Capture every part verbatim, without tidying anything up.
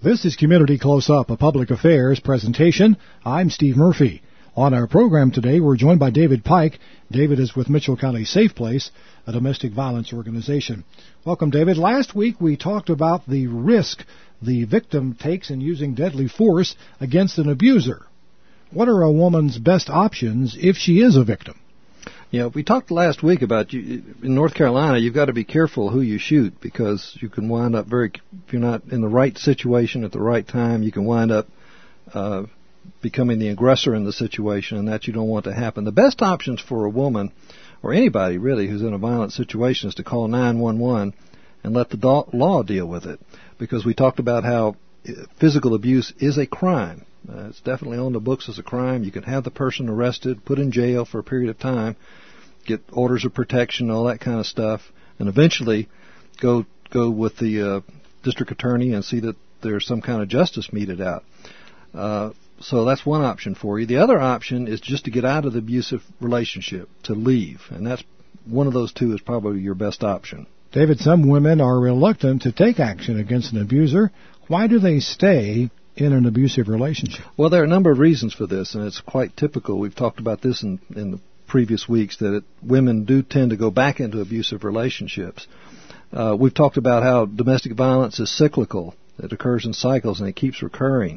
This is Community Close-Up, a public affairs presentation. I'm Steve Murphy. On our program today, we're joined by David Pike. David is with Mitchell County Safe Place, a domestic violence organization. Welcome, David. Last week, we talked about the risk the victim takes in using deadly force against an abuser. What are a woman's best options if she is a victim? Yeah, we talked last week about you, in North Carolina, you've got to be careful who you shoot because you can wind up very, if you're not in the right situation at the right time, you can wind up uh, becoming the aggressor in the situation, and that you don't want to happen. The best options for a woman, or anybody really who's in a violent situation, is to call nine one one and let the do- law deal with it, because we talked about how physical abuse is a crime. Uh, it's definitely on the books as a crime. You can have the person arrested, put in jail for a period of time, get orders of protection, all that kind of stuff, and eventually go go with the uh, district attorney and see that there's some kind of justice meted out. Uh, so that's one option for you. The other option is just to get out of the abusive relationship, to leave, and that's one of those two is probably your best option. David, some women are reluctant to take action against an abuser. Why do they stay in an abusive relationship? Well, there are a number of reasons for this, and it's quite typical. We've talked about this in, in the previous weeks, that it, women do tend to go back into abusive relationships. Uh, we've talked about how domestic violence is cyclical. It occurs in cycles, and it keeps recurring.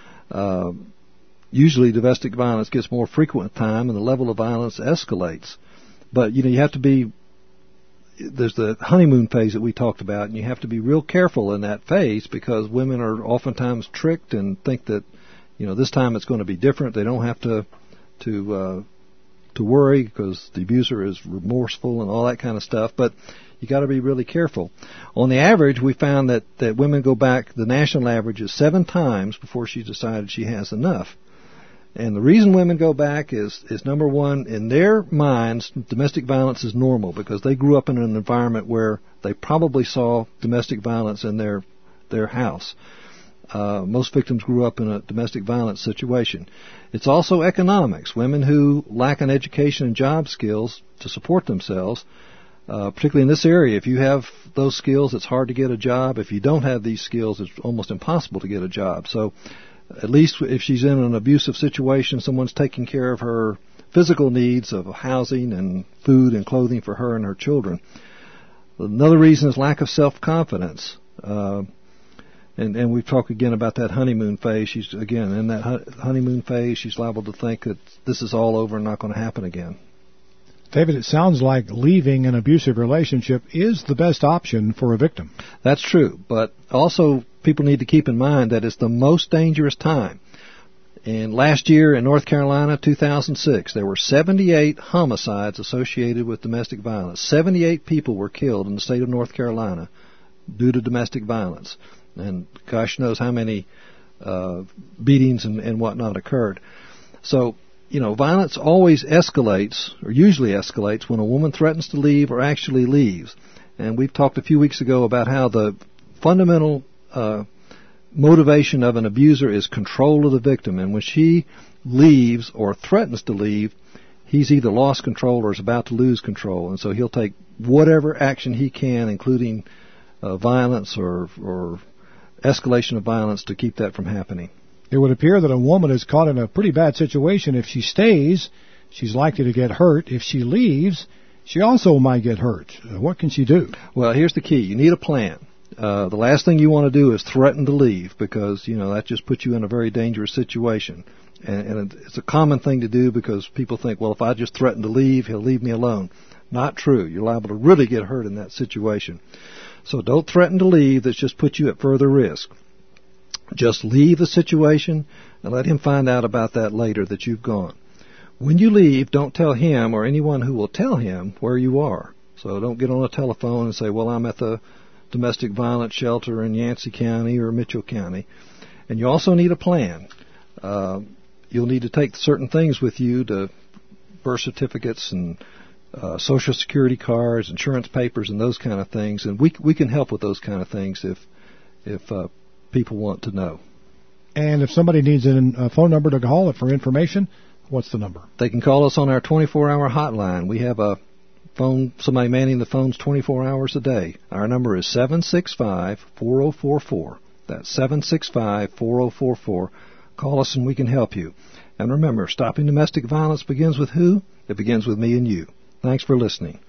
Uh, usually domestic violence gets more frequent with time, and the level of violence escalates. But, you know, you have to be there's the honeymoon phase that we talked about, and you have to be real careful in that phase because women are oftentimes tricked and think that, you know, this time it's going to be different. They don't have to to uh, to worry because the abuser is remorseful and all that kind of stuff. But you got to be really careful. On the average, we found that that women go back. The national average is seven times before she decided she has enough. And the reason women go back is, is number one, in their minds, domestic violence is normal because they grew up in an environment where they probably saw domestic violence in their their house. Uh, most victims grew up in a domestic violence situation. It's also economics. Women who lack an education and job skills to support themselves, uh, particularly in this area, if you have those skills, it's hard to get a job. If you don't have these skills, it's almost impossible to get a job. So at least if she's in an abusive situation, someone's taking care of her physical needs of housing and food and clothing for her and her children. Another reason is lack of self-confidence. Uh, and, and we've talked again about that honeymoon phase. She's, again, in that honeymoon phase, she's liable to think that this is all over and not going to happen again. David, it sounds like leaving an abusive relationship is the best option for a victim. That's true, but also people need to keep in mind that it's the most dangerous time. And last year in North Carolina, two thousand six, there were seventy-eight homicides associated with domestic violence. seventy-eight people were killed in the state of North Carolina due to domestic violence. And gosh knows how many uh, beatings and, and whatnot occurred. So, you know, violence always escalates, or usually escalates, when a woman threatens to leave or actually leaves. And we've talked a few weeks ago about how the fundamental uh, motivation of an abuser is control of the victim. And when she leaves or threatens to leave, he's either lost control or is about to lose control. And so he'll take whatever action he can, including uh, violence or, or escalation of violence, to keep that from happening. It would appear that a woman is caught in a pretty bad situation. If she stays, she's likely to get hurt. If she leaves, she also might get hurt. What can she do? Well, here's the key. You need a plan. Uh, the last thing you want to do is threaten to leave because, you know, that just puts you in a very dangerous situation. And, and it's a common thing to do because people think, well, if I just threaten to leave, he'll leave me alone. Not true. You're liable to really get hurt in that situation. So don't threaten to leave. That's just put you at further risk. Just leave the situation and let him find out about that later that you've gone. When you leave, don't tell him or anyone who will tell him where you are. So don't get on a telephone and say, well, I'm at the domestic violence shelter in Yancey County or Mitchell County. And you also need a plan. Uh, you'll need to take certain things with you, to birth certificates and uh, Social Security cards, insurance papers, and those kind of things. And we we can help with those kind of things if if uh, people want to know. And if somebody needs a phone number to call it for information, what's the number? They can call us on our twenty-four hour hotline. We have a phone, somebody manning the phones twenty-four hours a day. Our number is seven six five, four oh four four. That's seven six five, four zero four four. Call us and we can help you. And remember, stopping domestic violence begins with who? It begins with me and you. Thanks for listening.